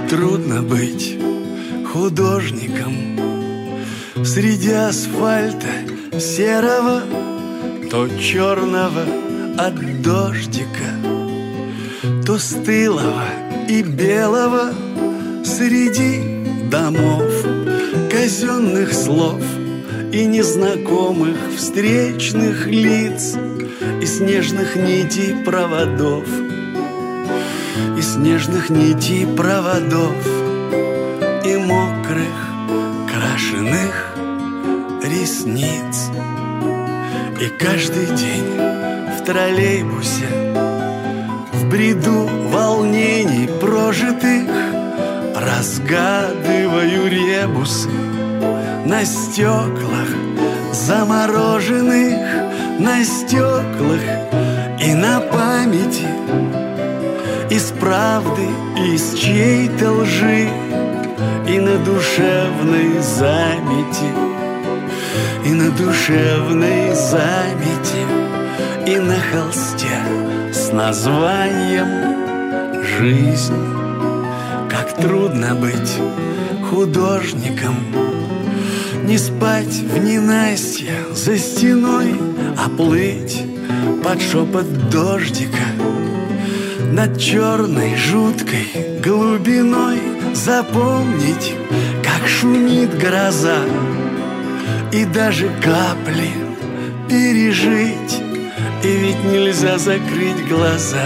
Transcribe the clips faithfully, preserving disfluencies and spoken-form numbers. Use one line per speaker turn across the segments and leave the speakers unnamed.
трудно быть художником среди асфальта серого, то черного от дождика, то стылого и белого среди домов, казенных слов и незнакомых встречных лиц, и снежных нитей проводов, и снежных нитей проводов, и мокрых крашеных ресниц. И каждый день в троллейбусе, в бреду волнений прожитых, разгадываю ребусы на стеклах замороженных, на стеклах и на памяти, из правды, из чьей-то лжи, и на душевной замети, и на душевной замети, и на холсте с названием «Жизнь». Как трудно быть художником, не спать в ненастье за стеной, а плыть под шепот дождика над черной жуткой глубиной, запомнить, как шумит гроза, и даже капли пережить. И ведь нельзя закрыть глаза,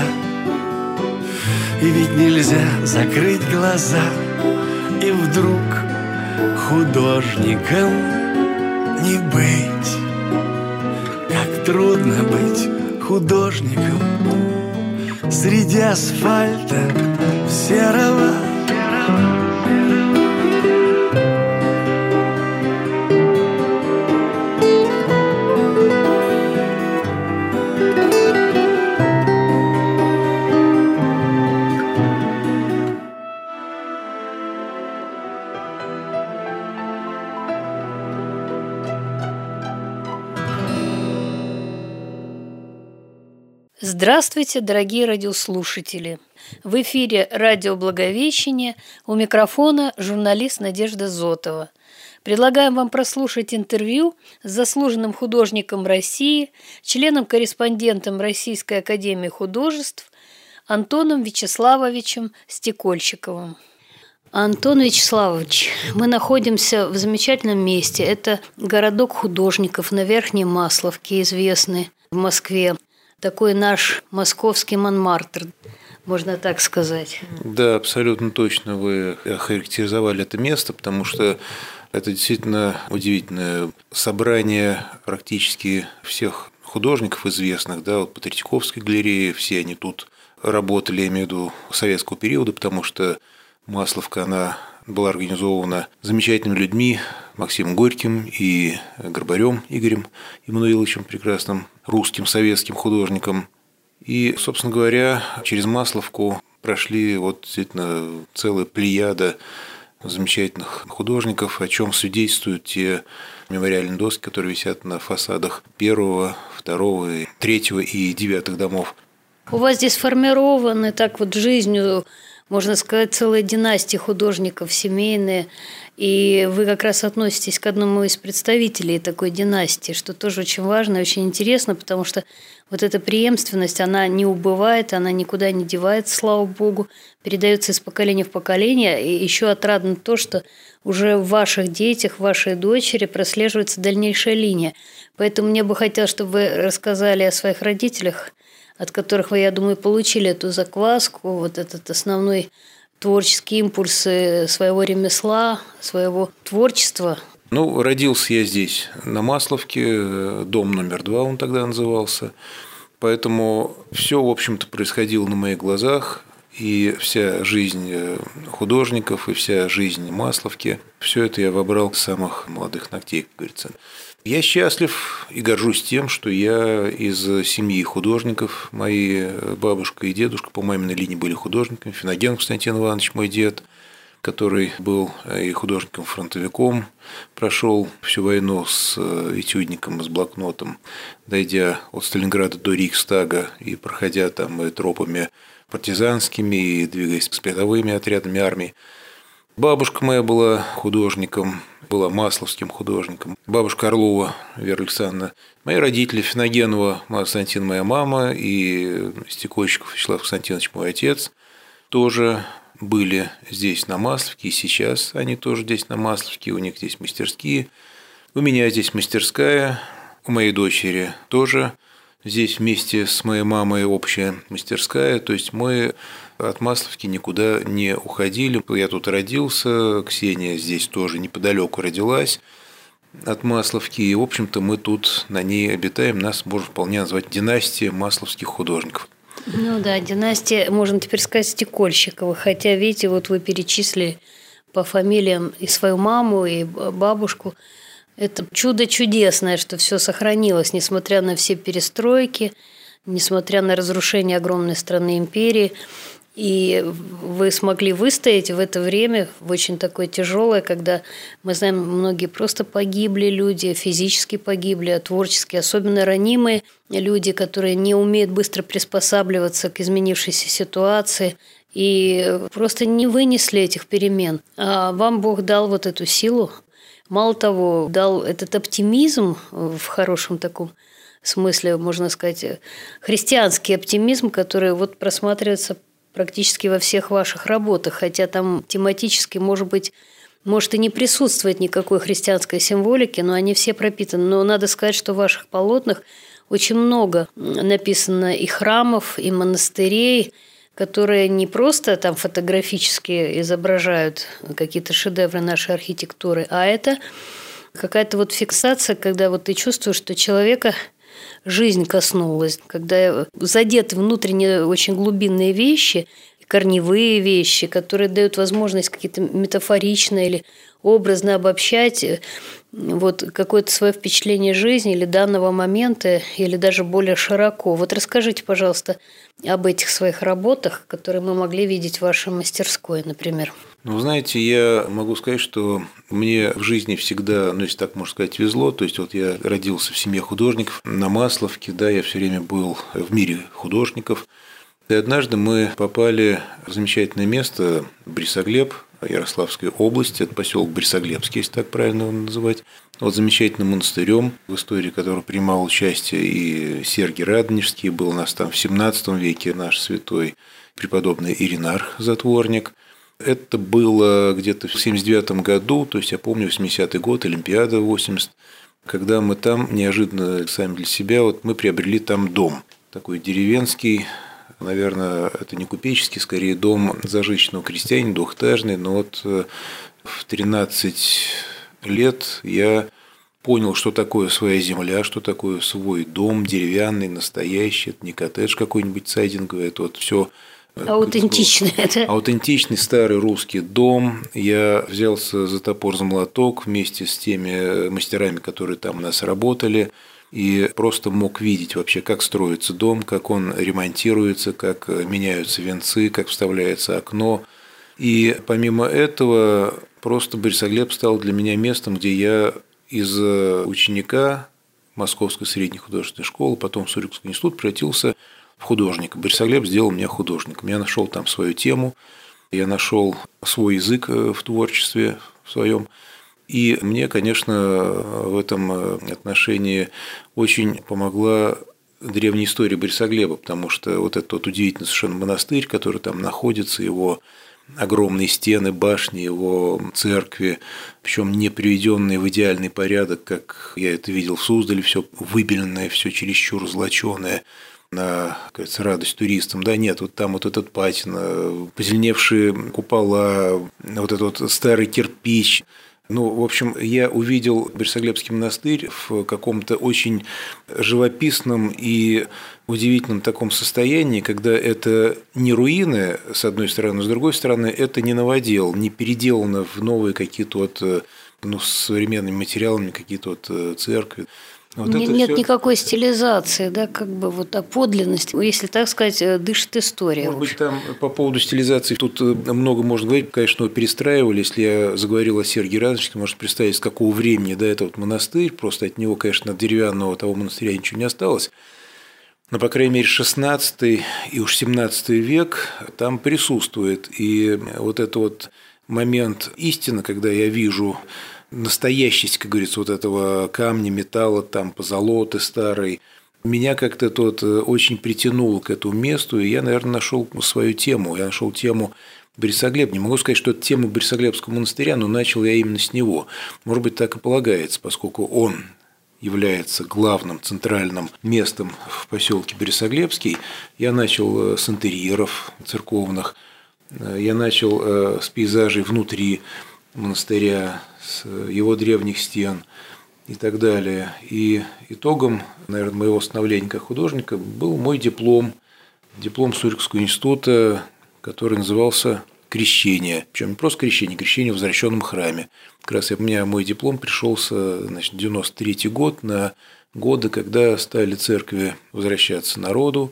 и ведь нельзя закрыть глаза, и вдруг художником не быть. Как трудно быть художником среди асфальта серого.
Здравствуйте, дорогие радиослушатели! В эфире радио «Благовещение», у микрофона журналист Надежда Зотова. Предлагаем вам прослушать интервью с заслуженным художником России, членом-корреспондентом Российской академии художеств Антоном Вячеславовичем Стекольщиковым. Антон Вячеславович, мы находимся в замечательном месте. Это городок художников на Верхней Масловке, известный в Москве. Такой наш московский Монмартр, можно так сказать.
Да, абсолютно точно вы охарактеризовали это место, потому что это действительно удивительное собрание практически всех художников известных, да, вот по Третьяковской галерее, все они тут работали, я имею в виду советского периода, потому что Масловка, она была организована замечательными людьми, Максимом Горьким и Горбарем Игорем Иммануиловичем, прекрасным русским советским художником. И, собственно говоря, через Масловку прошли вот действительно целая плеяда замечательных художников, о чем свидетельствуют те мемориальные доски, которые висят на фасадах первого, второго, третьего и девятых домов.
У вас здесь сформированы так вот жизнью, можно сказать, целая династия художников, семейные, и вы как раз относитесь к одному из представителей такой династии, что тоже очень важно и очень интересно, потому что вот эта преемственность, она не убывает, она никуда не девается, слава богу, передается из поколения в поколение, и еще отрадно то, что уже в ваших детях, в вашей дочери прослеживается дальнейшая линия. Поэтому мне бы хотелось, чтобы вы рассказали о своих родителях, от которых вы, я думаю, получили эту закваску, вот этот основной творческий импульс своего ремесла, своего творчества.
Ну, родился я здесь, на Масловке, дом номер два он тогда назывался, поэтому все, в общем-то, происходило на моих глазах, и вся жизнь художников, и вся жизнь Масловки, все это я вобрал с самых молодых ногтей, как говорится. Я счастлив и горжусь тем, что я из семьи художников. Мои бабушка и дедушка по маминой линии были художниками. Финогенов Константин Иванович, мой дед, который был и художником-фронтовиком, прошел всю войну с этюдником, с блокнотом, дойдя от Сталинграда до Рейхстага и проходя там тропами партизанскими, и двигаясь с передовыми отрядами армии. Бабушка моя была художником, была масловским художником. Бабушка Орлова Вера Александровна. Мои родители Финогенова Мария Константиновна, моя мама, и Стекольщиков Вячеслав Константинович, мой отец, тоже были здесь на Масловке, и сейчас они тоже здесь на Масловке, у них здесь мастерские. У меня здесь мастерская, у моей дочери тоже. Здесь вместе с моей мамой общая мастерская, то есть мы от Масловки никуда не уходили. Я тут родился, Ксения здесь тоже неподалеку родилась от Масловки, и, в общем-то, мы тут на ней обитаем. Нас можно вполне назвать династией масловских художников.
Ну да, династия, можно теперь сказать, Стекольщиковых, хотя, видите, вот вы перечислили по фамилиям и свою маму, и бабушку. Это чудо чудесное, что все сохранилось, несмотря на все перестройки, несмотря на разрушение огромной страны империи. И вы смогли выстоять в это время, в очень такое тяжелое, когда, мы знаем, многие просто погибли люди, физически погибли, а творчески особенно ранимые люди, которые не умеют быстро приспосабливаться к изменившейся ситуации и просто не вынесли этих перемен. А вам Бог дал вот эту силу. Мало того, дал этот оптимизм в хорошем таком смысле, можно сказать, христианский оптимизм, который вот просматривается практически во всех ваших работах, хотя там тематически, может быть, может и не присутствует никакой христианской символики, но они все пропитаны. Но надо сказать, что в ваших полотнах очень много написано и храмов, и монастырей, которые не просто там фотографически изображают какие-то шедевры нашей архитектуры, а это какая-то вот фиксация, когда вот ты чувствуешь, что человека жизнь коснулась, когда задеты внутренние очень глубинные вещи, корневые вещи, которые дают возможность какие-то метафорично или образно обобщать вот какое-то свое впечатление жизни или данного момента, или даже более широко. Вот расскажите, пожалуйста, об этих своих работах, которые мы могли видеть в вашей мастерской, например.
Ну, знаете, я могу сказать, что мне в жизни всегда, ну, если так можно сказать, везло. То есть, вот я родился в семье художников на Масловке, да, я все время был в мире художников. И однажды мы попали в замечательное место Борисоглеб, Ярославской области, это поселок Борисоглебский, если так правильно его называть. Вот замечательным монастырем, в истории которого принимал участие и Сергий Радонежский, был у нас там в семнадцатом веке наш святой преподобный Иринарх Затворник. Это было где-то в семьдесят девятом году, то есть я помню восьмидесятый год, Олимпиада восемьдесят, когда мы там неожиданно сами для себя, вот мы приобрели там дом, такой деревенский. Наверное, это не купеческий, скорее дом зажиточного крестьянина, двухэтажный. Но вот в тринадцать лет я понял, что такое своя земля, что такое свой дом деревянный, настоящий. Это не коттедж какой-нибудь сайдинговый, это вот все
аутентичный.
Аутентичный старый русский дом. Я взялся за топор, за молоток вместе с теми мастерами, которые там у нас работали. И просто мог видеть вообще, как строится дом, как он ремонтируется, как меняются венцы, как вставляется окно. И помимо этого, просто Борисоглеб стал для меня местом, где я из ученика Московской средней художественной школы, потом в Суриковский институт, превратился в художника. Борисоглеб сделал меня художником. Я нашел там свою тему, я нашел свой язык в творчестве в своем. И мне, конечно, в этом отношении очень помогла древняя история Борисоглеба, потому что вот этот вот удивительный совершенно монастырь, который там находится, его огромные стены, башни, его церкви, причем не приведенные в идеальный порядок, как я это видел в Суздале, все выбеленное, все чересчур злоченое, на, кажется, радость туристам. Да нет, вот там вот этот патина, позеленевшие купола, вот этот вот старый кирпич. Ну, в общем, я увидел Борисоглебский монастырь в каком-то очень живописном и удивительном таком состоянии, когда это не руины, с одной стороны, с другой стороны, это не новодел, не переделано в новые какие-то вот, ну, с современными материалами какие-то вот церкви. Вот
нет нет
всё...
никакой стилизации, да, как бы вот, а подлинность, если так сказать, дышит история.
Может быть, там по поводу стилизации тут много можно говорить, конечно, перестраивали. Если я заговорил о Сергии Радонежском, можно представить, с какого времени до этого вот монастырь, просто от него, конечно, от деревянного того монастыря ничего не осталось. но, по крайней мере, шестнадцатый и уж семнадцатый век там присутствует. И вот этот вот момент истины, когда я вижу настоящесть, как говорится, вот этого камня, металла, там, позолоты старой, меня как-то тот очень притянул к этому месту, и я, наверное, нашел свою тему. Я нашел тему Борисоглеб. Не могу сказать, что это тема Борисоглебского монастыря, но начал я именно с него. Может быть, так и полагается, поскольку он является главным центральным местом в поселке Борисоглебский. Я начал с интерьеров церковных, я начал с пейзажей внутри монастыря, с его древних стен и так далее. И итогом, наверное, моего становления как художника был мой диплом, диплом Суриковского института, который назывался «Крещение». Причем не просто крещение, крещение в возвращенном храме. Как раз у меня мой диплом пришелся, значит, девяносто третий год, на годы, когда стали церкви возвращаться народу,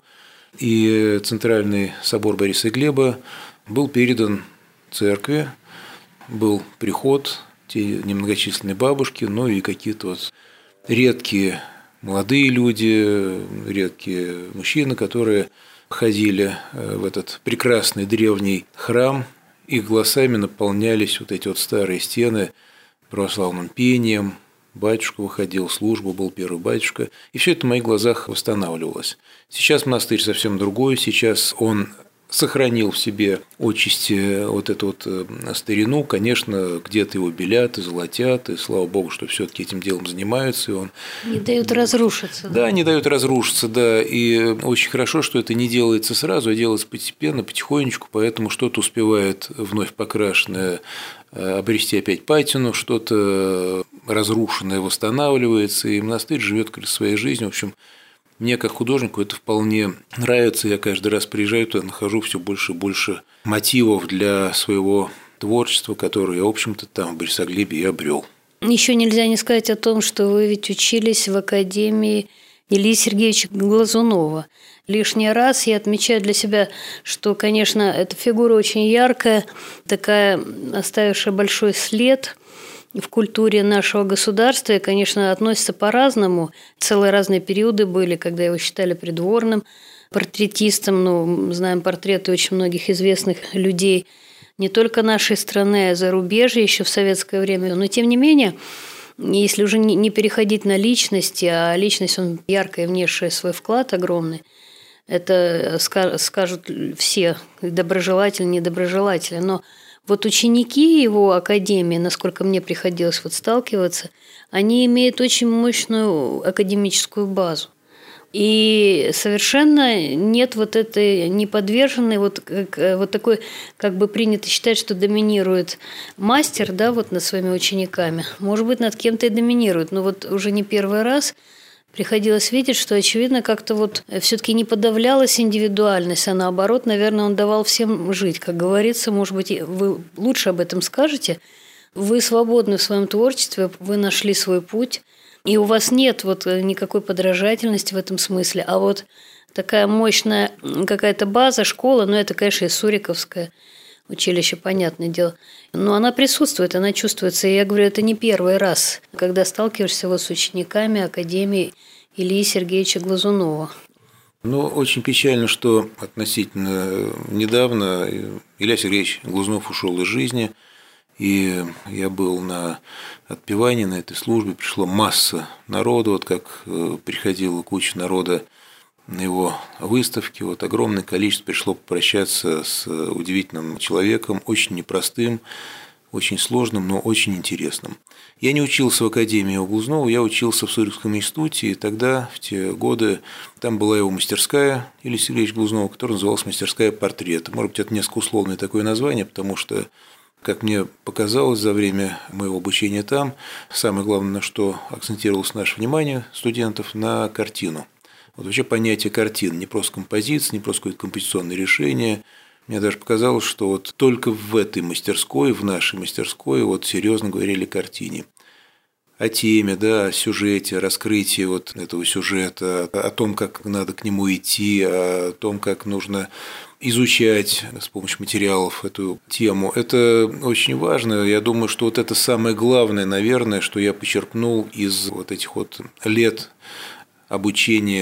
и Центральный собор Бориса и Глеба был передан церкви, был приход, те немногочисленные бабушки, ну и какие-то вот редкие молодые люди, редкие мужчины, которые ходили в этот прекрасный древний храм, их голосами наполнялись вот эти вот старые стены православным пением, батюшка выходил, служба, был первый батюшка, и все это в моих глазах восстанавливалось. Сейчас монастырь совсем другой, сейчас он сохранил в себе отчасти вот эту вот старину, конечно, где-то его белят и золотят, и слава богу, что все-таки этим делом занимаются, и он
не дают разрушиться.
Да, да, не дают разрушиться, да, и очень хорошо, что это не делается сразу, а делается постепенно, потихонечку, поэтому что-то успевает вновь покрашенное обрести опять патину, что-то разрушенное восстанавливается, и монастырь живет своей жизнью, в общем. Мне, как художнику, это вполне нравится. Я каждый раз приезжаю туда, нахожу все больше и больше мотивов для своего творчества, которое я, в общем-то, там, в Борисоглебе, и обрел.
Еще нельзя не сказать о том, что вы ведь учились в академии Ильи Сергеевича Глазунова. Лишний раз я отмечаю для себя, что, конечно, эта фигура очень яркая, такая, оставившая большой след в культуре нашего государства, и, конечно, относится по-разному. Целые разные периоды были, когда его считали придворным портретистом. Ну, знаем портреты очень многих известных людей не только нашей страны, а зарубежья еще в советское время. Но, тем не менее, если уже не переходить на личности, а личность, он ярко внесшая свой вклад огромный, это скажут все, доброжелатели, недоброжелатели. Но вот ученики его академии, насколько мне приходилось вот сталкиваться, они имеют очень мощную академическую базу. И совершенно нет вот этой неподверженной, вот, как, вот такой, как бы принято считать, что доминирует мастер, да, вот над своими учениками. Может быть, над кем-то и доминирует, но вот уже не первый раз приходилось видеть, что, очевидно, как-то вот все-таки не подавлялась индивидуальность, а наоборот, наверное, он давал всем жить. Как говорится, может быть, вы лучше об этом скажете. Вы свободны в своем творчестве, вы нашли свой путь, и у вас нет вот никакой подражательности в этом смысле, а вот такая мощная какая-то база, школа, ну, это, конечно, и Суриковское училище, понятное дело, но она присутствует, она чувствуется. И я говорю, это не первый раз, когда сталкиваешься вот с учениками академии Ильи Сергеевича Глазунова.
Ну, очень печально, что относительно недавно Илья Сергеевич Глазунов ушел из жизни, и я был на отпевании, на этой службе, пришла масса народу, вот как приходила куча народа на его выставке, вот огромное количество пришло попрощаться с удивительным человеком, очень непростым, очень сложным, но очень интересным. Я не учился в академии у Глазунова, я учился в Суриковском институте, и тогда, в те годы, там была его мастерская Ильи Сергеевича Глазунова, которая называлась «Мастерская портрета». Может быть, это несколько условное такое название, потому что, как мне показалось за время моего обучения там, самое главное, на что акцентировалось наше внимание студентов, на картину. Вот вообще понятие картин, не просто композиция, не просто какое-то композиционное решение. Мне даже показалось, что вот только в этой мастерской, в нашей мастерской, вот серьезно говорили о картине. О теме, да, о сюжете, о раскрытии вот этого сюжета, о том, как надо к нему идти, о том, как нужно изучать с помощью материалов эту тему. Это очень важно. Я думаю, что вот это самое главное, наверное, что я почерпнул из вот этих вот лет обучения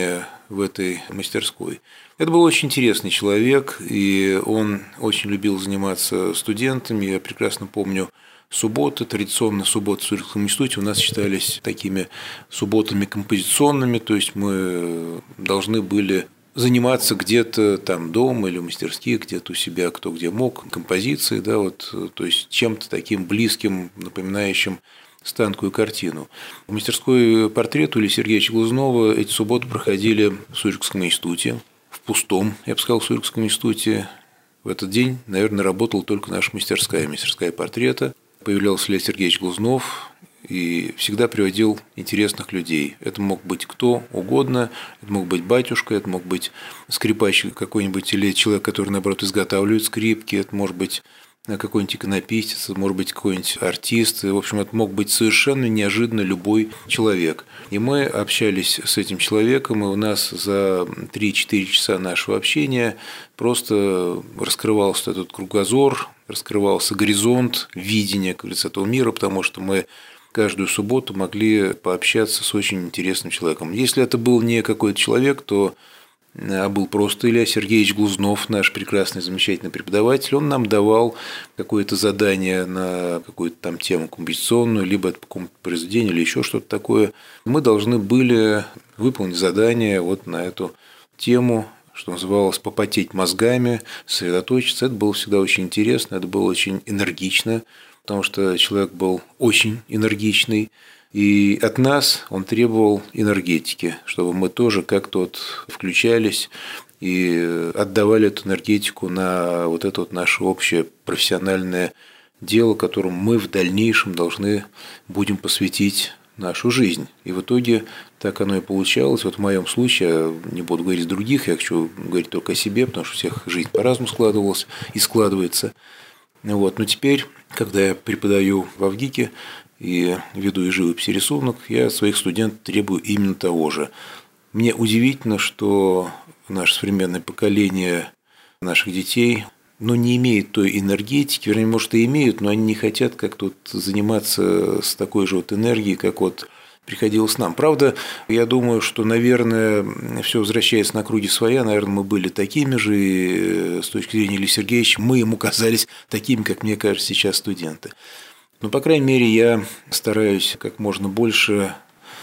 в этой мастерской. Это был очень интересный человек, и он очень любил заниматься студентами. Я прекрасно помню субботы, традиционно субботы в Суриковском институте у нас считались такими субботами композиционными, то есть мы должны были заниматься где-то там дома или в мастерских, где-то у себя, кто где мог, композицией, да, вот, то есть чем-то таким близким, напоминающим станковую картину. В мастерской портрет у Ильи Сергеевича Глазнова эти субботы проходили в Суриковском институте, в пустом, я бы сказал, в Суриковском институте. В этот день, наверное, работала только наша мастерская, мастерская портрета. Появлялся Илья Сергеевич Глазнов и всегда приводил интересных людей. Это мог быть кто угодно, это мог быть батюшка, это мог быть скрипач какой-нибудь или человек, который, наоборот, изготавливает скрипки, это может быть какой-нибудь иконописец, это может быть какой-нибудь артист. В общем, это мог быть совершенно неожиданно любой человек. И мы общались с этим человеком, и у нас за три-четыре часа нашего общения просто раскрывался этот кругозор, раскрывался горизонт видения, как говорится, этого мира, потому что мы каждую субботу могли пообщаться с очень интересным человеком. Если это был не какой-то человек, то а был просто Илья Сергеевич Глазнов, наш прекрасный, замечательный преподаватель. Он нам давал какое-то задание на какую-то там тему композиционную, либо это по какому-то произведению, или еще что-то такое. Мы должны были выполнить задание вот на эту тему, что называлось «попотеть мозгами», сосредоточиться. Это было всегда очень интересно, это было очень энергично, потому что человек был очень энергичный. И от нас он требовал энергетики, чтобы мы тоже как-то вот включались и отдавали эту энергетику на вот это вот наше общее профессиональное дело, которому мы в дальнейшем должны будем посвятить нашу жизнь. И в итоге так оно и получалось. Вот в моем случае, я не буду говорить других, я хочу говорить только о себе, потому что у всех жизнь по-разному складывалась и складывается. Вот. Но теперь, когда я преподаю в ВГИКе, и веду и живопись, и рисунок, я от своих студентов требую именно того же. Мне удивительно, что наше современное поколение наших детей ну, не имеет той энергетики, вернее, может, и имеют, но они не хотят как-то вот заниматься с такой же вот энергией, как вот приходилось нам. Правда, я думаю, что, наверное, все возвращается на круги своя. Наверное, мы были такими же, и с точки зрения Ильи Сергеевича, мы ему казались такими, как мне кажется, сейчас студенты. Но, по крайней мере, я стараюсь как можно больше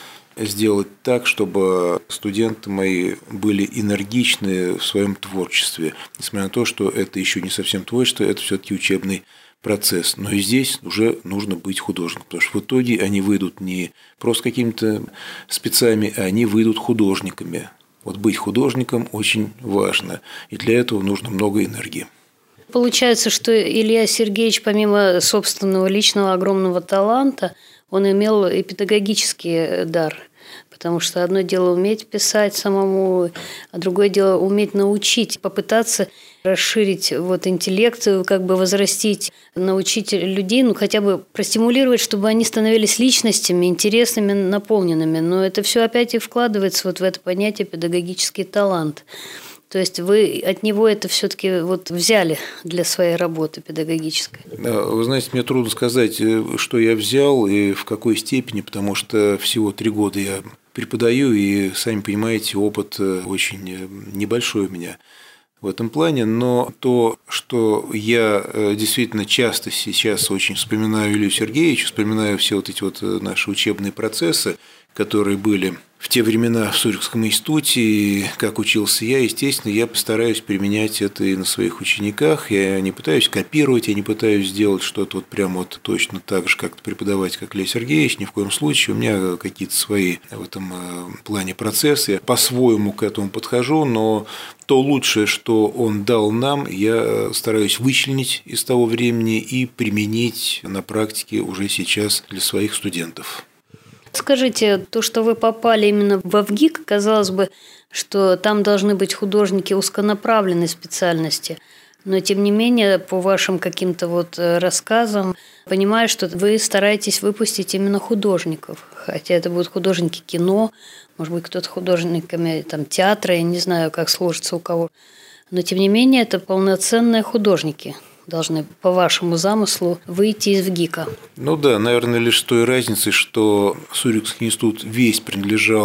сделать так, чтобы студенты мои были энергичны в своем творчестве. Несмотря на то, что это еще не совсем творчество, это все-таки учебный процесс. Но и здесь уже нужно быть художником, потому что в итоге они выйдут не просто какими-то спецами, а они выйдут художниками. Вот быть художником очень важно, и для этого нужно много энергии.
Получается, что Илья Сергеевич, помимо собственного личного огромного таланта, он имел и педагогический дар. Потому что одно дело уметь писать самому, а другое дело уметь научить, попытаться расширить вот интеллект, как бы возрастить, научить людей, ну хотя бы простимулировать, чтобы они становились личностями, интересными, наполненными. Но это все опять и вкладывается вот в это понятие педагогический талант. То есть вы от него это все-таки вот взяли для своей работы педагогической?
Вы знаете, мне трудно сказать, что я взял и в какой степени, потому что всего три года я преподаю, и, сами понимаете, опыт очень небольшой у меня в этом плане. Но то, что я действительно часто сейчас очень вспоминаю Илью Сергеевича, вспоминаю все вот эти вот наши учебные процессы, которые были в те времена в Суриковском институте, и как учился я, естественно, я постараюсь применять это и на своих учениках. Я не пытаюсь копировать, я не пытаюсь сделать что-то вот прямо вот точно так же, как преподавать, как Илья Сергеевич, ни в коем случае. У меня какие-то свои в этом плане процессы. Я по-своему к этому подхожу, но то лучшее, что он дал нам, я стараюсь вычленить из того времени и применить на практике уже сейчас для своих студентов.
Скажите, то, что вы попали именно в ВГИК, казалось бы, что там должны быть художники узконаправленной специальности, но тем не менее, по вашим каким-то вот рассказам, понимаю, что вы стараетесь выпустить именно художников, хотя это будут художники кино, может быть, кто-то художниками там, театра, я не знаю, как сложится у кого, но тем не менее, это полноценные художники должны, по вашему замыслу, выйти из ВГИКа.
Ну да, наверное, лишь той разницей, что Суриковский институт весь принадлежал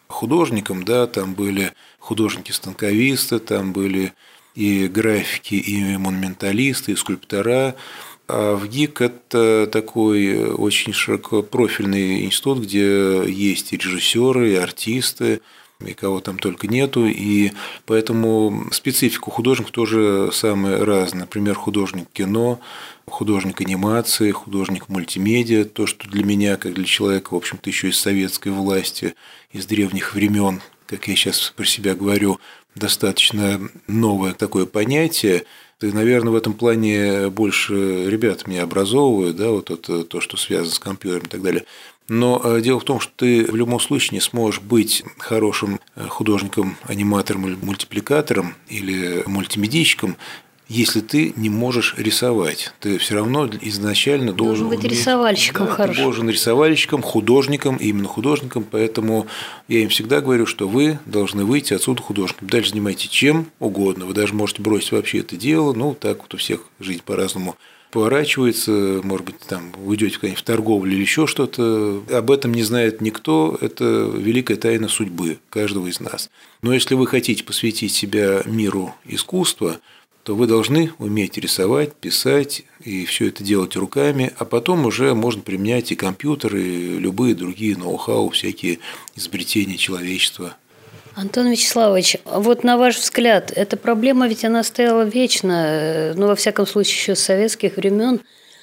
художником, да, там были художники-станковисты, там были и графики, и монументалисты, и скульптора. А в ГИК это такой очень широкопрофильный институт, где есть и режиссеры, и артисты, и кого там только нету, и поэтому специфика художников тоже самая разная. Например, художник кино, художник анимации, художник мультимедиа, то, что для меня, как для человека, в общем-то, еще из советской власти, из древних времен, как я сейчас про себя говорю, достаточно новое такое понятие. И, наверное, в этом плане больше ребят меня образовывают, да, вот это то, что связано с компьютером и так далее. Но дело в том, что ты в любом случае не сможешь быть хорошим художником, аниматором или мультипликатором или мультимедийщиком, если ты не можешь рисовать. Ты все равно изначально должен,
должен быть
уметь...
рисовальщиком,
да,
хорошо.
Ты должен рисовальщиком, художником, именно художником, поэтому я им всегда говорю, что вы должны выйти отсюда художником. Дальше занимайтесь чем угодно, вы даже можете бросить вообще это дело, ну, так вот у всех жизнь по-разному поворачивается, может быть, там уйдете куда-нибудь в торговлю или еще что-то. Об этом не знает никто, это великая тайна судьбы каждого из нас. Но если вы хотите посвятить себя миру искусства, то вы должны уметь рисовать, писать и все это делать руками, а потом уже можно применять и компьютеры, и любые другие ноу-хау, всякие изобретения человечества.
Антон Вячеславович, вот на ваш взгляд, эта проблема ведь она стояла вечно, ну, во всяком случае, еще с советских времен,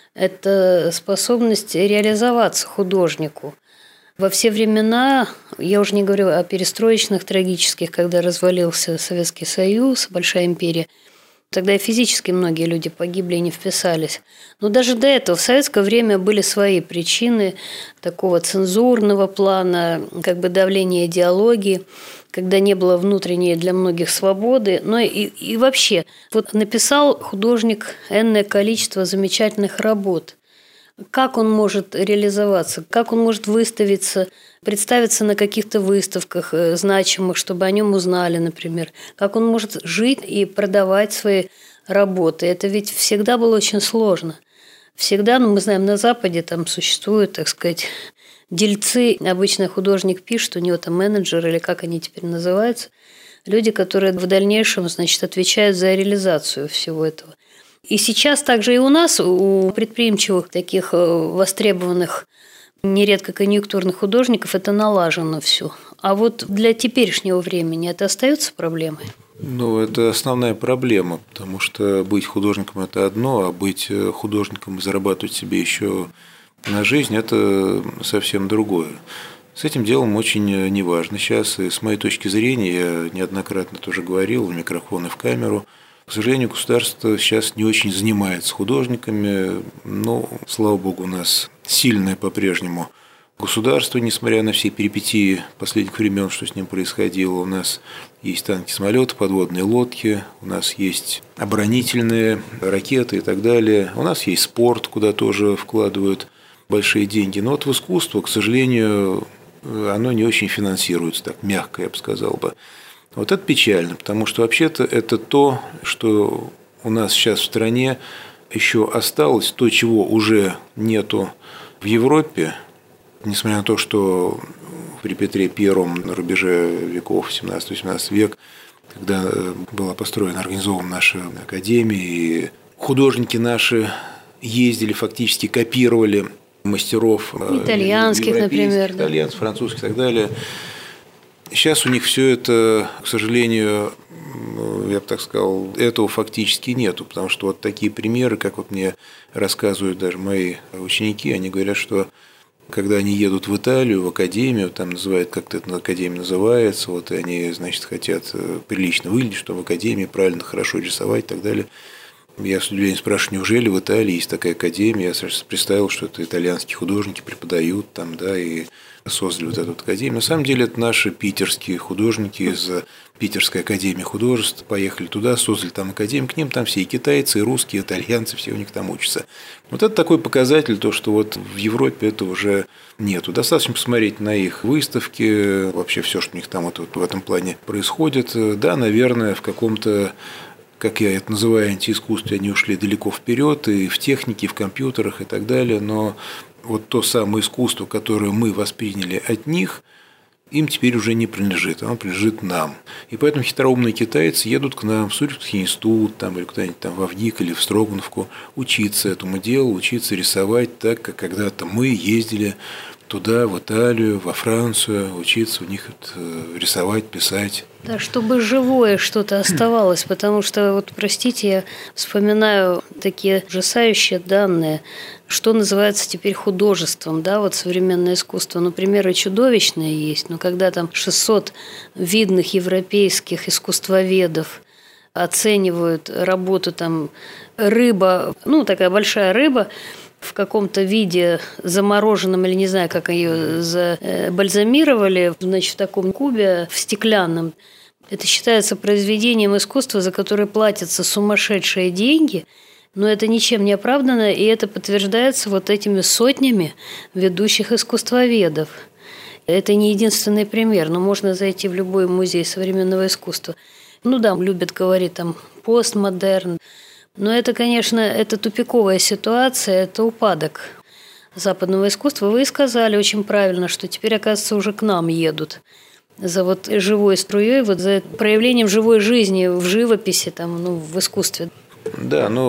это способность реализоваться художнику. Во все времена, я уже не говорю о перестроечных трагических, когда развалился Советский Союз, Большая империя, тогда и физически многие люди погибли и не вписались. Но даже до этого в советское время были свои причины такого цензурного плана, как бы давления идеологии, когда не было внутренней для многих свободы. Но и, и вообще, вот написал художник энное количество замечательных работ. Как он может реализоваться, как он может выставиться, представиться на каких-то выставках значимых, чтобы о нем узнали, например. Как он может жить и продавать свои работы. Это ведь всегда было очень сложно. Всегда, ну, мы знаем, на Западе там существуют, так сказать, дельцы. Обычно художник пишет, у него там менеджер или как они теперь называются. Люди, которые в дальнейшем, значит, отвечают за реализацию всего этого. И сейчас также и у нас, у предприимчивых, таких востребованных, нередко конъюнктурных художников, это налажено все. А вот для теперешнего времени это остается проблемой?
Ну, это основная проблема, потому что быть художником – это одно, а быть художником и зарабатывать себе еще на жизнь – это совсем другое. С этим делом очень неважно сейчас, и с моей точки зрения, я неоднократно тоже говорил в микрофон и в камеру, к сожалению, государство сейчас не очень занимается художниками, но, слава богу, у нас сильное по-прежнему государство, несмотря на все перипетии последних времен, что с ним происходило. У нас есть танки, самолеты, подводные лодки, у нас есть оборонительные ракеты и так далее. У нас есть спорт, куда тоже вкладывают большие деньги. Но вот в искусство, к сожалению, оно не очень финансируется, так мягко, я бы сказал бы. Вот это печально, потому что вообще-то это то, что у нас сейчас в стране еще осталось, то, чего уже нету в Европе, несмотря на то, что при Петре Первом на рубеже веков семнадцатый-восемнадцатый век, когда была построена, организована наша академия, и художники наши ездили, фактически копировали мастеров
итальянских, например,
итальянцев, французских и так далее. Сейчас у них все это, к сожалению, я бы так сказал, этого фактически нету, потому что вот такие примеры, как вот мне рассказывают даже мои ученики, они говорят, что когда они едут в Италию, в академию, там называют, как-то это академия называется, вот, и они, значит, хотят прилично выглядеть, что в академии правильно, хорошо рисовать и так далее. Я с удивлением спрашиваю, неужели в Италии есть такая академия? Я сразу представил, что это итальянские художники преподают там, да, и создали вот эту вот академию. На самом деле это наши питерские художники из Питерской академии художеств поехали туда, создали там академию, к ним там все и китайцы, и русские, и итальянцы, все у них там учатся. Вот это такой показатель, то, что вот в Европе это уже нету. Достаточно посмотреть на их выставки, вообще все, что у них там вот, вот в этом плане происходит. Да, наверное, в каком-то, как я это называю, антиискусстве, они ушли далеко вперед и в технике, и в компьютерах и так далее, но вот то самое искусство, которое мы восприняли от них, им теперь уже не принадлежит, оно принадлежит нам. И поэтому хитроумные китайцы едут к нам в Сурьевский институт там, или куда-нибудь там в Авгик или в Строгановку учиться этому делу, учиться рисовать так, как когда-то мы ездили туда, в Италию, во Францию, учиться у них рисовать, писать.
Да, чтобы живое что-то оставалось, потому что, вот простите, я вспоминаю такие ужасающие данные, что называется теперь художеством, да, вот современное искусство. Ну, примеры чудовищные есть, но когда там шестьсот видных европейских искусствоведов оценивают работу там рыба, ну, такая большая рыба, в каком-то виде замороженном, или не знаю, как ее забальзамировали, значит, в таком кубе, в стеклянном. Это считается произведением искусства, за которое платятся сумасшедшие деньги, но это ничем не оправдано, и это подтверждается вот этими сотнями ведущих искусствоведов. Это не единственный пример, но можно зайти в любой музей современного искусства. Ну да, любят говорить там постмодерн. Но это, конечно, это тупиковая ситуация, это упадок западного искусства. Вы сказали очень правильно, что теперь, оказывается, уже к нам едут за вот живой струей, вот за проявлением живой жизни в живописи, там, ну, в искусстве.
Да, но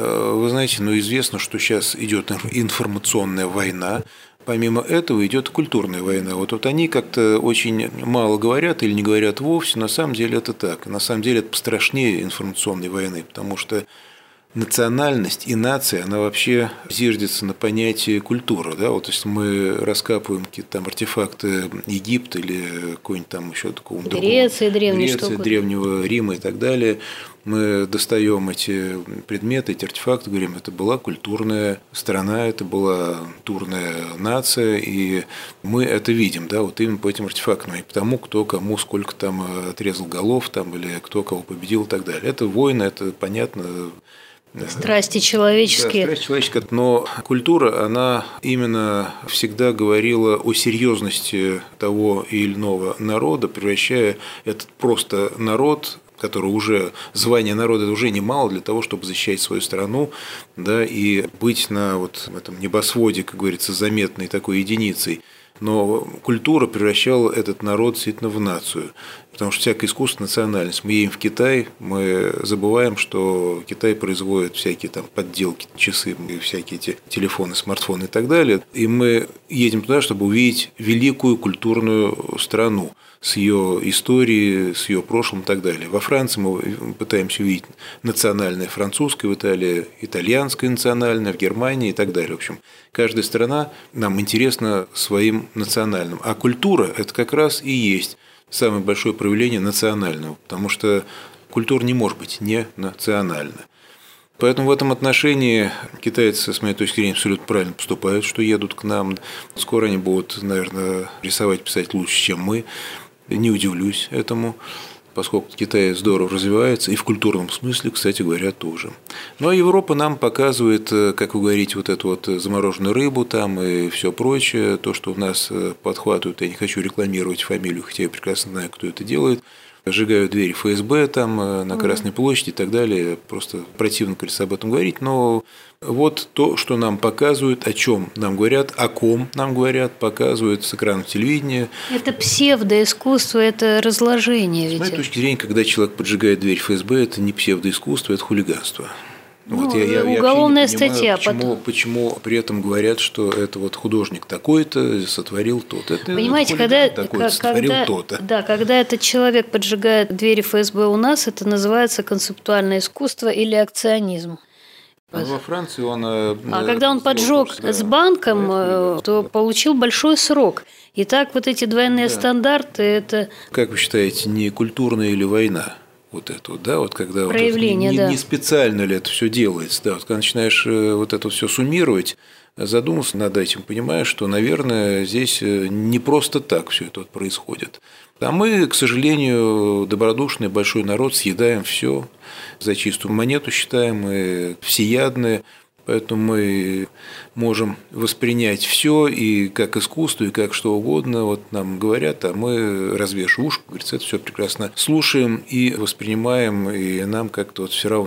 вы знаете, ну, известно, что сейчас идет информационная война. Помимо этого идет культурная война. Вот, вот они как-то очень мало говорят или не говорят вовсе. На самом деле это так. На самом деле это пострашнее информационной войны, потому что национальность и нация, она вообще зиждется на понятии культура. Да? Вот если мы раскапываем какие-то там артефакты Египта или какой-нибудь там еще такого
Греции, древней
Греции, древнего Рима и так далее, мы достаем эти предметы, эти артефакты, говорим, это была культурная страна, это была культурная нация, и мы это видим, да, вот именно по этим артефактам, и потому, кто кому сколько там отрезал голов, там, или кто кого победил и так далее. Это войны, это понятно.
Страсти человеческие.
Да, страсти человеческие. Но культура, она именно всегда говорила о серьезности того или иного народа, превращая этот просто народ, который уже, звание народа уже немало для того, чтобы защищать свою страну, да, и быть на вот этом небосводе, как говорится, заметной такой единицей. Но культура превращала этот народ действительно в нацию. Потому что всякое искусство – национальность. Мы едем в Китай, мы забываем, что Китай производит всякие там подделки, часы, всякие эти телефоны, смартфоны и так далее. И мы едем туда, чтобы увидеть великую культурную страну с ее историей, с ее прошлым и так далее. Во Франции мы пытаемся увидеть национальное французское, в Италии итальянское национальное, в Германии и так далее. В общем, каждая страна нам интересна своим национальным. А культура – это как раз и есть самое большое проявление национального, потому что культура не может быть не национальна. Поэтому в этом отношении китайцы, с моей точки зрения, абсолютно правильно поступают, что едут к нам. Скоро они будут, наверное, рисовать, писать лучше, чем мы. Не удивлюсь этому, поскольку Китай здорово развивается, и в культурном смысле, кстати говоря, тоже. Ну, а Европа нам показывает, как вы говорите, вот эту вот замороженную рыбу там и все прочее, то, что у нас подхватывают, я не хочу рекламировать фамилию, хотя я прекрасно знаю, кто это делает, сжигают двери эф эс бэ там на Красной площади и так далее. Просто противно, кажется, об этом говорить. Но вот то, что нам показывают, о чем нам говорят, о ком нам говорят, показывают с экранов телевидения.
Это псевдоискусство, это разложение.
С
ведь
моей точки зрения, когда человек поджигает дверь эф эс бэ, это не псевдоискусство, это хулиганство.
Ну,
вот я, я,
уголовная
я понимаю,
статья.
Почему,
потом...
почему при этом говорят, что это вот художник такой-то сотворил то-то. Это
Понимаете, когда,
такой сотворил
когда,
то-то.
Да, когда этот человек поджигает двери эф эс бэ у нас, это называется концептуальное искусство или акционизм.
А во Франции он... А
когда он поджег да, с банком, да, то да. получил большой срок. И так вот эти двойные да. стандарты, это...
Как вы считаете, не культурная или война? Вот это вот, да, вот когда вот это, не,
да.
не специально ли это все делается, да, вот когда начинаешь вот это все суммировать, задумался над этим, понимаешь, что, наверное, здесь не просто так все это вот происходит. А мы, к сожалению, добродушный большой народ, съедаем все, за чистую монету считаем, мы всеядные. Поэтому мы можем воспринять все и как искусство, и как что угодно. Вот нам говорят, а мы развешиваем ушко, говорится, это все прекрасно слушаем и воспринимаем, и нам как-то вот все равно.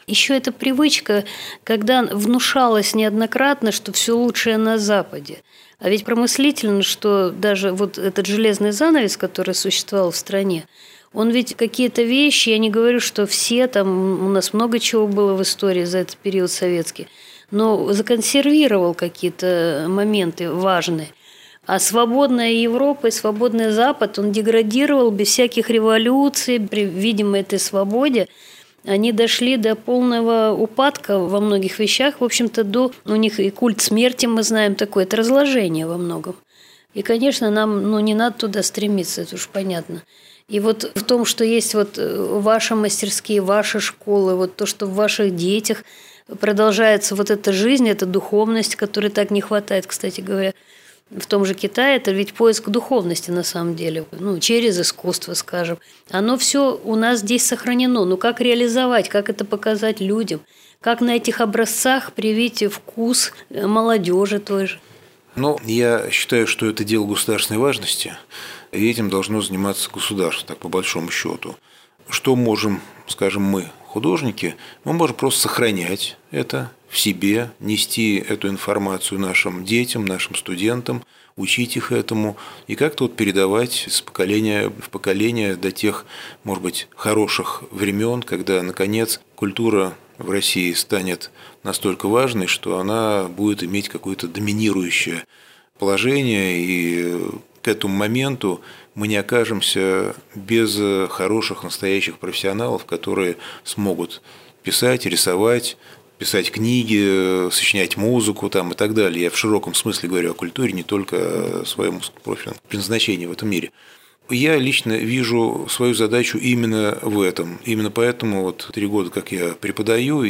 Еще эта привычка, когда внушалось неоднократно, что все лучшее на Западе. А ведь промыслительно, что даже вот этот железный занавес, который существовал в стране, он ведь какие-то вещи, я не говорю, что все, там у нас много чего было в истории за этот период советский, но законсервировал какие-то моменты важные. А свободная Европа и свободный Запад, он деградировал без всяких революций, при видимой этой свободе. Они дошли до полного упадка во многих вещах. В общем-то, до у них и культ смерти, мы знаем, такое, это разложение во многом. И, конечно, нам ну, не надо туда стремиться, это уж понятно. И вот в том, что есть вот ваши мастерские, ваши школы, вот то, что в ваших детях продолжается вот эта жизнь, эта духовность, которой так не хватает, кстати говоря, в том же Китае, это ведь поиск духовности на самом деле, ну, через искусство, скажем. Оно все у нас здесь сохранено. Ну, как реализовать, как это показать людям, как на этих образцах привить вкус молодежи той же.
Ну, я считаю, что это дело государственной важности, и этим должно заниматься государство, так по большому счету. Что можем, скажем, мы, художники, мы можем просто сохранять это в себе, нести эту информацию нашим детям, нашим студентам, учить их этому и как-то вот передавать с поколения в поколение до тех, может быть, хороших времен, когда, наконец, культура в России станет настолько важной, что она будет иметь какое-то доминирующее положение, и к этому моменту мы не окажемся без хороших настоящих профессионалов, которые смогут писать, рисовать, писать книги, сочинять музыку там, и так далее. Я в широком смысле говорю о культуре, не только о своем профильном предназначении в этом мире. Я лично вижу свою задачу именно в этом. Именно поэтому вот три года, как я преподаю,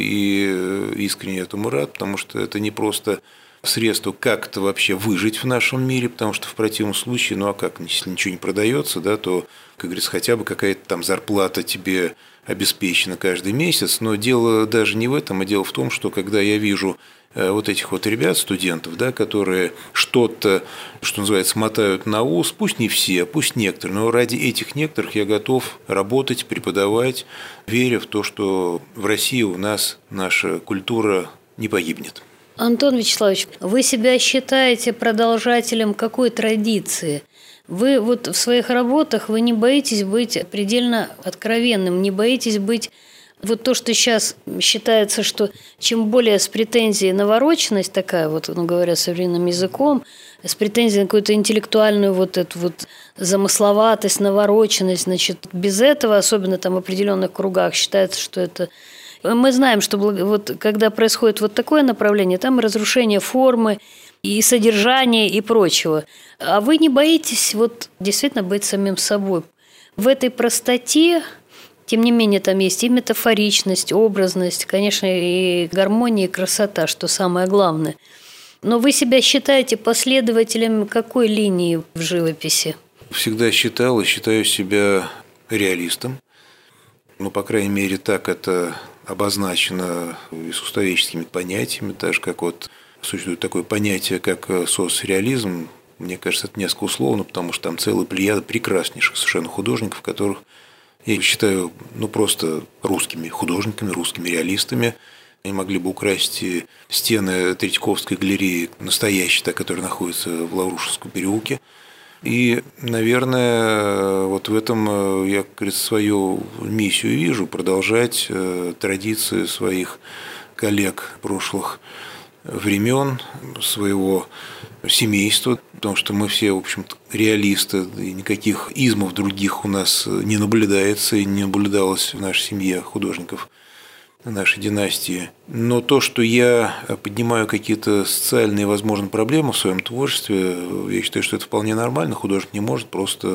и искренне этому рад, потому что это не просто средство как-то вообще выжить в нашем мире, потому что в противном случае, ну а как, если ничего не продается, да, то, как говорится, хотя бы какая-то там зарплата тебе обеспечена каждый месяц. Но дело даже не в этом, а дело в том, что когда я вижу вот этих вот ребят, студентов, да, которые что-то, что называется, мотают на ус, пусть не все, пусть некоторые, но ради этих некоторых я готов работать, преподавать, веря в то, что в России у нас наша культура не погибнет.
Антон Вячеславович, вы себя считаете продолжателем какой традиции? Вы вот в своих работах, вы не боитесь быть предельно откровенным, не боитесь быть... Вот то, что сейчас считается, что чем более с претензией навороченность такая, вот, ну, говоря современным языком, с претензией на какую-то интеллектуальную вот эту вот замысловатость, навороченность, значит, без этого, особенно там в определенных кругах, считается, что это... Мы знаем, что вот, когда происходит вот такое направление, там разрушение формы и содержания и прочего. А вы не боитесь вот действительно быть самим собой? В этой простоте... Тем не менее, там есть и метафоричность, образность, конечно, и гармония, и красота, что самое главное. Но вы себя считаете последователем какой линии в живописи?
Всегда считал и считаю себя реалистом. Ну, по крайней мере, так это обозначено искусствоведческими понятиями, так же, как вот существует такое понятие, как соцреализм. Мне кажется, это несколько условно, потому что там целая плеяда прекраснейших совершенно художников, которых я их считаю ну, просто русскими художниками, русскими реалистами. Они могли бы украсть стены Третьяковской галереи, настоящей, та, которая находится в Лаврушевском переулке. И, наверное, вот в этом я, как говорится, свою миссию вижу – продолжать традиции своих коллег прошлых времен, своего семейства, потому что мы все, в общем-то, реалисты, и никаких измов других у нас не наблюдается и не наблюдалось в нашей семье художников нашей династии. Но то, что я поднимаю какие-то социальные, возможно, проблемы в своем творчестве, я считаю, что это вполне нормально. Художник не может просто...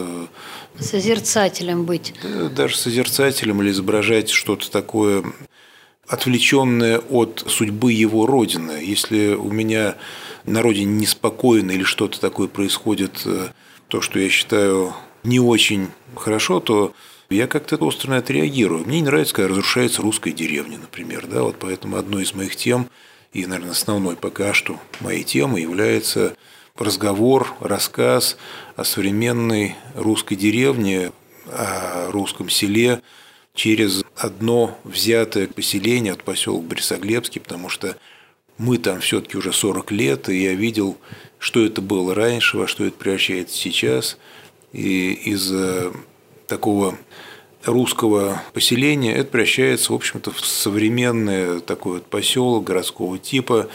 Созерцателем быть.
Даже созерцателем или изображать что-то такое... отвлеченное от судьбы его родины. Если у меня на родине неспокойно или что-то такое происходит, то, что я считаю не очень хорошо, то я как-то остро на это реагирую. Мне не нравится, когда разрушается русская деревня, например. Да? Вот поэтому одной из моих тем, и, наверное, основной пока что моей темой является разговор, рассказ о современной русской деревне, о русском селе, через одно взятое поселение, от поселок Борисоглебский, потому что мы там все-таки уже сорок лет, и я видел, что это было раньше, во что это превращается сейчас. И из такого русского поселения это превращается, в общем-то, в современный такой вот поселок городского типа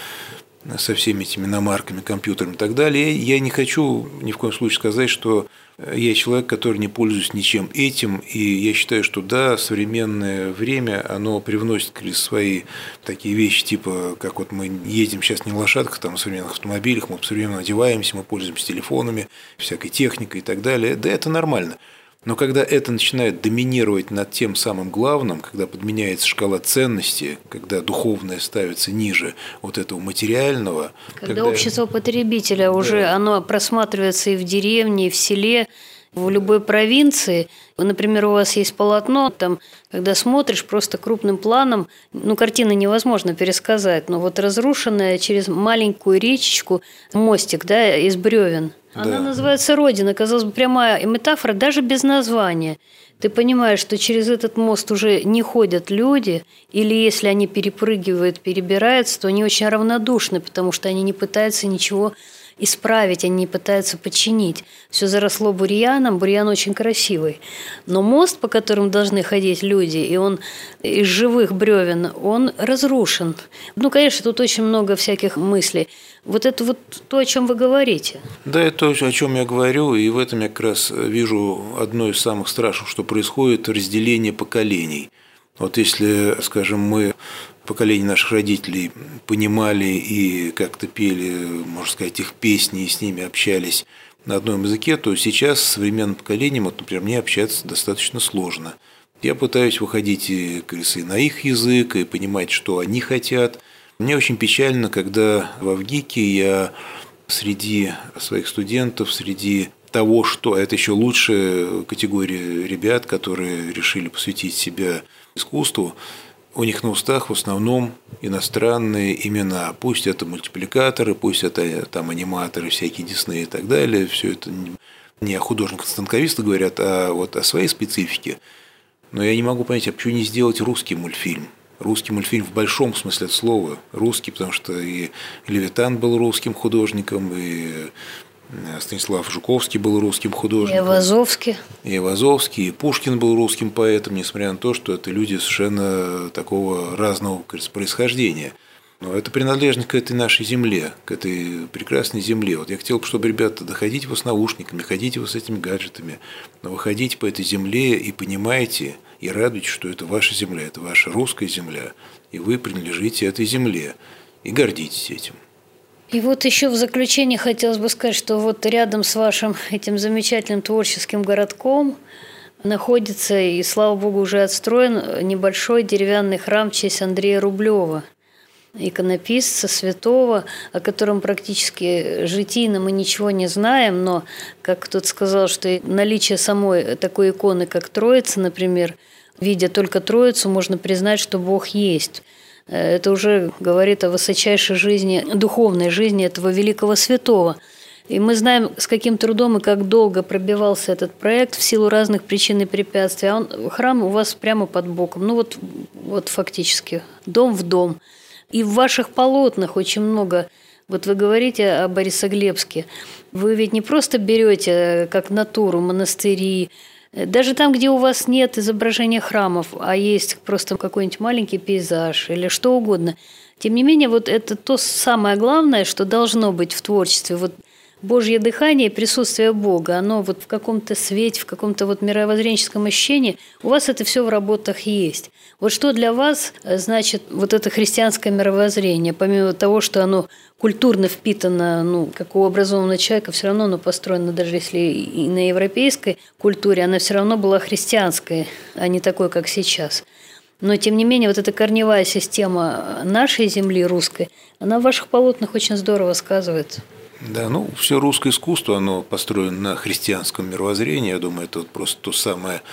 со всеми этими иномарками, компьютерами и так далее. Я не хочу ни в коем случае сказать, что я человек, который не пользуюсь ничем этим, и я считаю, что да, современное время, оно привносит свои такие вещи, типа, как вот мы едем сейчас не на лошадках, там, в современных автомобилях, мы современно одеваемся, мы пользуемся телефонами, всякой техникой и так далее. Да, это нормально. Но когда это начинает доминировать над тем самым главным, когда подменяется шкала ценностей, когда духовное ставится ниже вот этого материального.
Когда,
когда...
общество потребителя уже да. оно просматривается и в деревне, и в селе, в любой провинции. Например, у вас есть полотно, там, когда смотришь просто крупным планом, ну, картины невозможно пересказать, но вот разрушенная через маленькую речечку мостик, да, из бревен. Она да. называется «Родина». Казалось бы, прямая метафора, даже без названия. Ты понимаешь, что через этот мост уже не ходят люди, или если они перепрыгивают, перебираются, то они очень равнодушны, потому что они не пытаются ничего исправить, они не пытаются починить. Все заросло бурьяном, бурьян очень красивый. Но мост, по которому должны ходить люди, и он из живых бревен, он разрушен. Ну, конечно, тут очень много всяких мыслей. Вот это вот то, о чем вы говорите.
Да, это то, о чем я говорю, и в этом я как раз вижу одно из самых страшных, что происходит разделение поколений. Вот если, скажем, мы поколение наших родителей понимали и как-то пели, можно сказать, их песни и с ними общались на одном языке, то сейчас с современным поколением, вот, например, мне общаться достаточно сложно. Я пытаюсь выходить и, кажется, и на их язык, и понимать, что они хотят. Мне очень печально, когда в ВГИКе я среди своих студентов, среди того, что это еще лучшая категория ребят, которые решили посвятить себя искусству, у них на устах в основном иностранные имена. Пусть это мультипликаторы, пусть это там аниматоры, всякие Дисней и так далее. Все это не о художниках-станковистах говорят, а вот о своей специфике. Но я не могу понять, а почему не сделать русский мультфильм? Русский мультфильм в большом смысле от слова. Русский, потому что и Левитан был русским художником, и Станислав Жуковский был русским художником.
И Айвазовский.
И Айвазовский, и Пушкин был русским поэтом, несмотря на то, что это люди совершенно такого разного, кажется, происхождения. Но это принадлежность к этой нашей земле, к этой прекрасной земле. Вот я хотел, чтобы ребята, доходите вы с наушниками, ходите вы с этими гаджетами, но вы ходите по этой земле и понимаете, и радуйтесь, что это ваша земля, это ваша русская земля, и вы принадлежите этой земле, и гордитесь этим.
И вот еще в заключение хотелось бы сказать, что вот рядом с вашим этим замечательным творческим городком находится, и, слава богу, уже отстроен небольшой деревянный храм в честь Андрея Рублева, иконописца, святого, о котором практически житийно мы ничего не знаем, но, как кто-то сказал, что наличие самой такой иконы, как Троица, например, видя только Троицу, можно признать, что Бог есть. Это уже говорит о высочайшей жизни, духовной жизни этого великого святого. И мы знаем, с каким трудом и как долго пробивался этот проект в силу разных причин и препятствий. А он, храм у вас прямо под боком. Ну вот, вот фактически дом в дом. И в ваших полотнах очень много. Вот вы говорите о Борисоглебске. Вы ведь не просто берете как натуру монастыри, даже там, где у вас нет изображения храмов, а есть просто какой-нибудь маленький пейзаж или что угодно. Тем не менее, вот это то самое главное, что должно быть в творчестве. Вот Божье дыхание и присутствие Бога, оно вот в каком-то свете, в каком-то вот мировоззренческом ощущении, у вас это все в работах есть. Вот что для вас значит вот это христианское мировоззрение, помимо того, что оно культурно впитано, ну, как у образованного человека, все равно оно построено, даже если и на европейской культуре, она все равно была христианской, а не такой, как сейчас. Но, тем не менее, вот эта корневая система нашей земли, русской, она в ваших полотнах очень здорово сказывается.
Да, ну, все русское искусство, оно построено на христианском мировоззрении. Я думаю, это вот просто то самое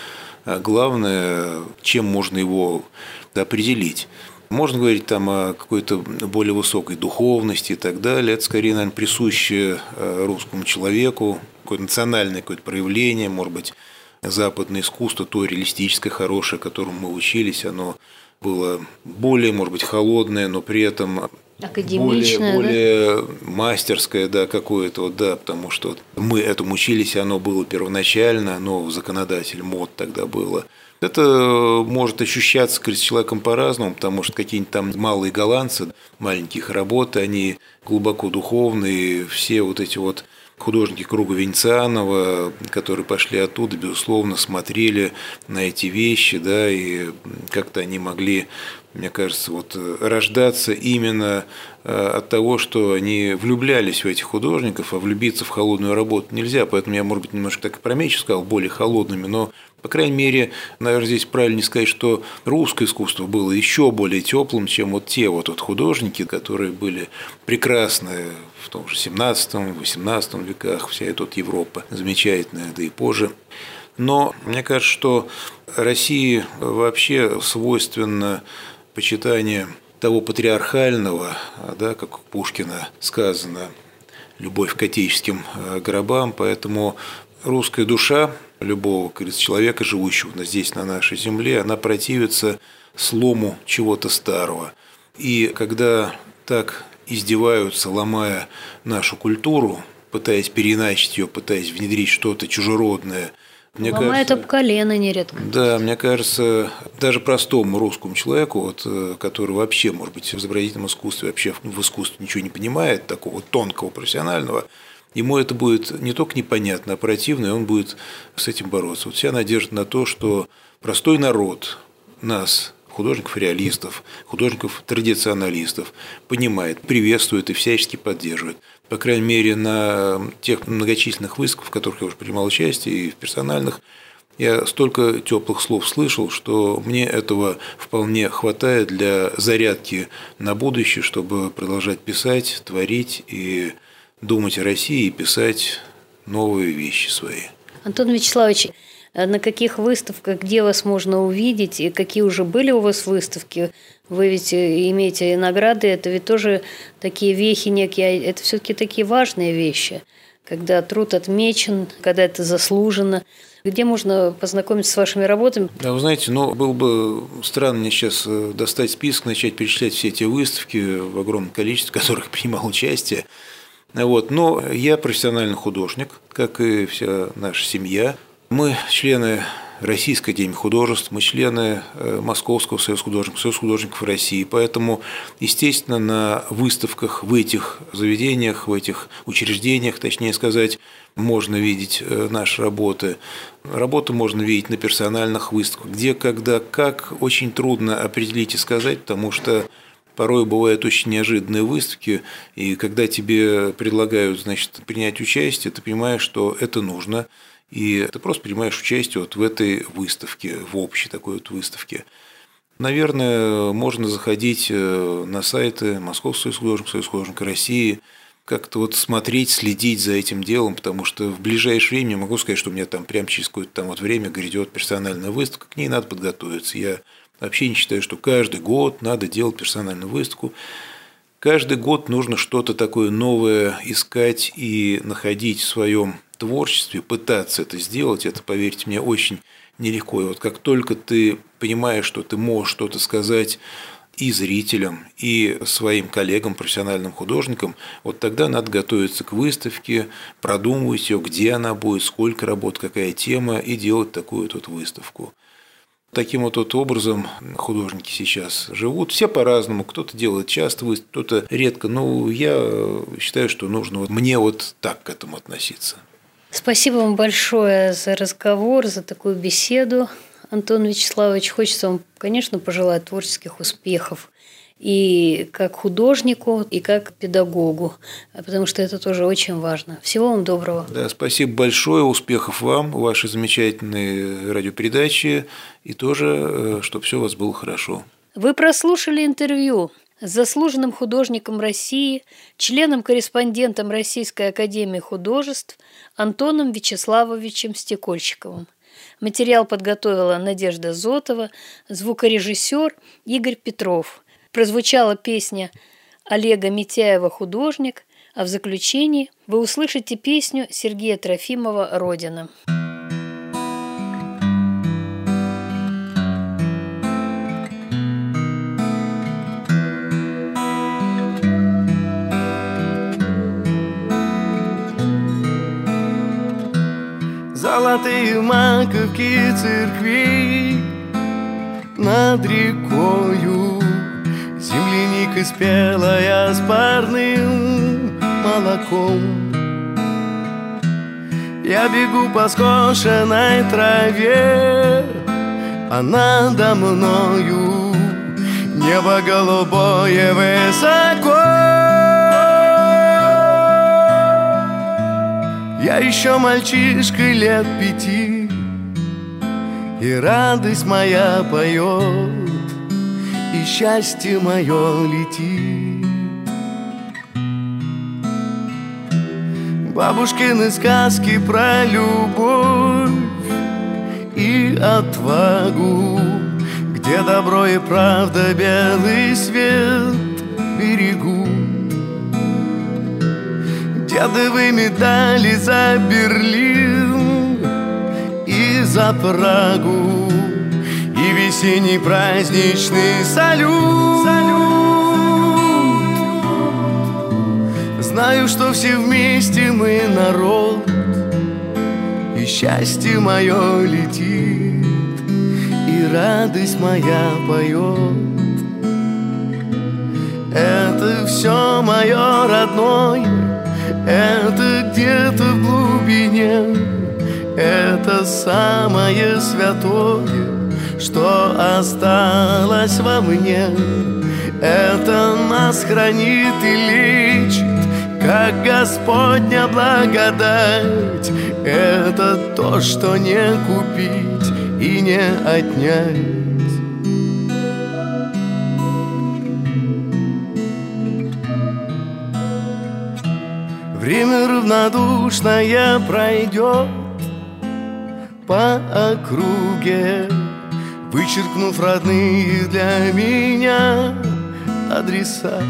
главное, чем можно его определить. Можно говорить там о какой-то более высокой духовности и так далее. Это скорее, наверное, присуще русскому человеку, какое-то национальное какое-то проявление, может быть, западное искусство, то реалистическое, хорошее, которому мы учились, оно было более, может быть, холодное, но при этом
академичное,
более,
да?
более мастерское, да, какое-то, вот, да, потому что мы этому учились, и оно было первоначально, оно законодатель мод тогда было. Это может ощущаться, говорит, человеком по-разному, потому что какие-нибудь там малые голландцы, маленькие их работы, они глубоко духовные, все вот эти вот художники круга Венецианова, которые пошли оттуда, безусловно, смотрели на эти вещи, да, и как-то они могли, мне кажется, вот рождаться именно от того, что они влюблялись в этих художников, а влюбиться в холодную работу нельзя, поэтому я, может быть, немножко так промечу сказал, более холодными, но, по крайней мере, наверное, здесь правильно сказать, что русское искусство было еще более теплым, чем вот те вот, вот художники, которые были прекрасны в том же семнадцатом-восемнадцатом веках, вся эта вот Европа замечательная, да и позже. Но мне кажется, что России вообще свойственно почитание того патриархального, да, как у Пушкина сказано, любовь к отеческим гробам, поэтому русская душа любого, как говорится, человека, живущего здесь, на нашей земле, она противится слому чего-то старого. И когда так издеваются, ломая нашу культуру, пытаясь переиначить ее, пытаясь внедрить что-то чужеродное, мне
ломает
кажется,
об колено нередко.
Да, мне кажется, даже простому русскому человеку, вот, который вообще, может быть, в изобразительном искусстве, вообще в искусстве ничего не понимает, такого тонкого, профессионального, ему это будет не только непонятно, а противно, и он будет с этим бороться. Вот вся надежда на то, что простой народ нас, художников-реалистов, художников-традиционалистов, понимает, приветствует и всячески поддерживает. По крайней мере, на тех многочисленных выставках, в которых я уже принимал участие, и в персональных, я столько теплых слов слышал, что мне этого вполне хватает для зарядки на будущее, чтобы продолжать писать, творить и думать о России и писать новые вещи свои.
Антон Вячеславович, на каких выставках, где вас можно увидеть, и какие уже были у вас выставки? Вы ведь имеете награды, это ведь тоже такие вехи некие, это все-таки такие важные вещи, когда труд отмечен, когда это заслужено. Где можно познакомиться с вашими работами?
Да, вы знаете, ну, было бы странно мне сейчас достать список, начать перечислять все эти выставки в огромном количестве, в которых принимал участие. Вот. Но я профессиональный художник, как и вся наша семья. Мы члены Российской академии художеств, мы члены Московского союза художников, Союза художников России. Поэтому, естественно, на выставках в этих заведениях, в этих учреждениях, точнее сказать, можно видеть наши работы. Работу можно видеть на персональных выставках, где, когда, как, очень трудно определить и сказать, потому что порой бывают очень неожиданные выставки, и когда тебе предлагают, значит, принять участие, ты понимаешь, что это нужно, и ты просто принимаешь участие вот в этой выставке, в общей такой вот выставке. Наверное, можно заходить на сайты Московского союза художников, Союза художников России, как-то вот смотреть, следить за этим делом, потому что в ближайшее время, могу сказать, что у меня там прямо через какое-то там вот время грядет персональная выставка, к ней надо подготовиться. Я вообще не считаю, что каждый год надо делать персональную выставку. Каждый год нужно что-то такое новое искать и находить в своем творчестве, пытаться это сделать. Это, поверьте мне, очень нелегко. И вот как только ты понимаешь, что ты можешь что-то сказать и зрителям, и своим коллегам, профессиональным художникам, вот тогда надо готовиться к выставке, продумывать ее, где она будет, сколько работ, какая тема, и делать такую вот выставку. Таким вот, вот образом художники сейчас живут. Все по-разному. Кто-то делает часто выставки, кто-то редко. Но я считаю, что нужно вот мне вот так к этому относиться.
Спасибо вам большое за разговор, за такую беседу, Антон Вячеславович. Хочется вам, конечно, пожелать творческих успехов и как художнику, и как педагогу, потому что это тоже очень важно. Всего вам доброго.
Да, спасибо большое, успехов вам, вашей замечательной радиопередаче, и тоже, чтобы все у вас было хорошо.
Вы прослушали интервью с заслуженным художником России, членом-корреспондентом Российской академии художеств Антоном Вячеславовичем Стекольщиковым. Материал подготовила Надежда Зотова, звукорежиссер Игорь Петров. Прозвучала песня Олега Митяева «Художник», а в заключении вы услышите песню Сергея Трофимова «Родина».
Золотые маковки церквей над рекою, земляника спелая с парным молоком. Я бегу по скошенной траве, а надо мною небо голубое высоко. Я еще мальчишка лет пяти, и радость моя поет, и счастье мое летит. Бабушкины сказки про любовь и отвагу, где добро и правда белый свет берегу. Дедовы медали за Берлин и за Прагу, и весенний праздничный салют. Знаю, что все вместе мы народ, и счастье мое летит, и радость моя поет. Это все мое родное, это где-то в глубине, это самое святое, что осталось во мне. Это нас хранит и лечит, как Господня благодать. Это то, что не купить и не отнять. Время равнодушное пройдет по округе, вычеркнув родные для меня адреса.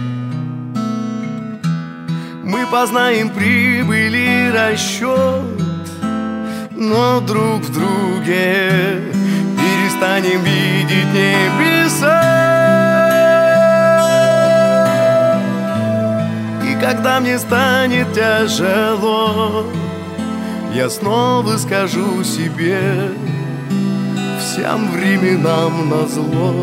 Мы познаем прибыль и расчет, но друг в друге перестанем видеть небеса. Когда мне станет тяжело, я снова скажу себе: всем временам назло.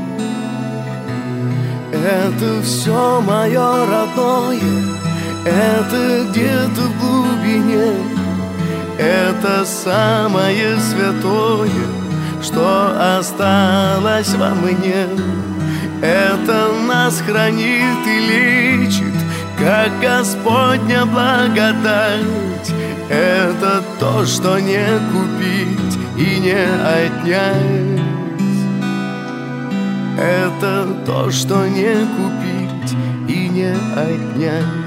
Это все мое родное, это где-то в глубине, это самое святое, что осталось во мне. Это нас хранит и лечит, как Господня благодать. Это то, что не купить и не отнять. Это то, что не купить и не отнять.